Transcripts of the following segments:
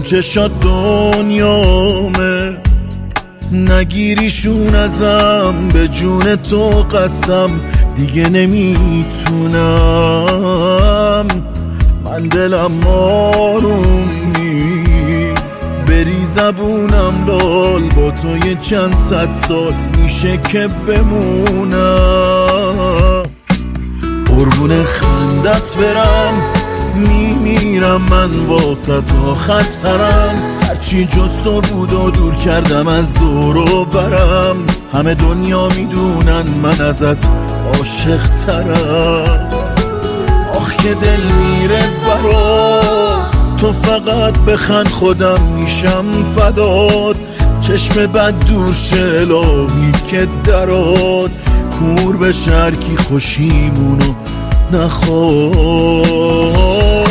اون چشات دنیامه، نگیریشون ازم، به جون تو قسم دیگه نمیتونم. من دلم آروم نیست، بری زبونم لال، با تو یه چند صد سال میشه که بمونم. قربون خندت برم، میمیرم من واسه آخر سرم. هرچی جز تو بود و دور کردم از دور و برم، همه دنیا میدونن من ازت عاشق ترم. آخ که دل میره برات، تو فقط بخند خودم میشم فدات. چشم بد دور شه الهی که درات، کور به شرکی خوشیمونو نخواد.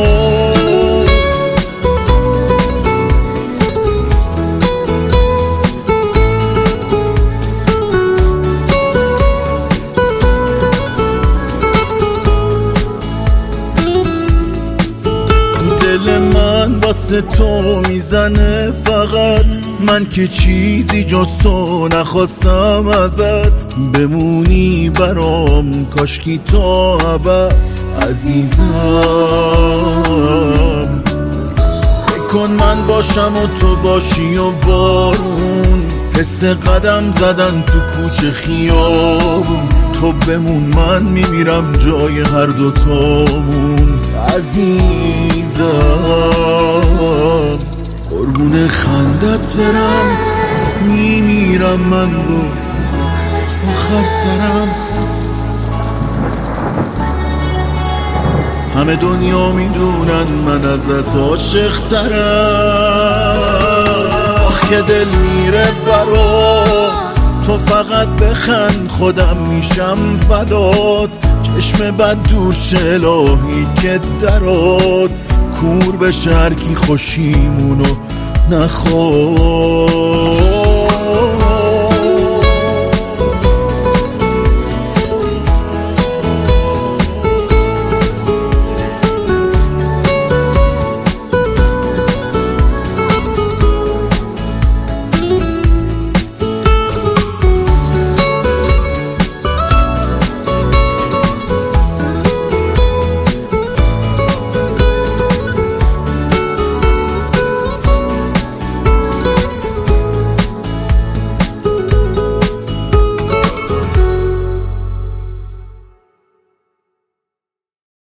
دل من واسه تو میزنه فقط، من که چیزی جز تو نخواستم ازت. بمونی برام کاشکی تا ابد عزیزم. بکن من باشم و تو باشی و بارون، حس قدم زدن تو کوچه خیابون. تو بمون من میمیرم جای هر دوتامون عزیزم. قربون خندت برم، میمیرم من باز آخر سرم. همه دنیا میدونن من ازت عاشق ترم. آخ که دل میره برات، تو فقط بخند خودم میشم فدات. چشم بد دور شه الهی که درات، کور به شرکی خوشیمونو نخواد.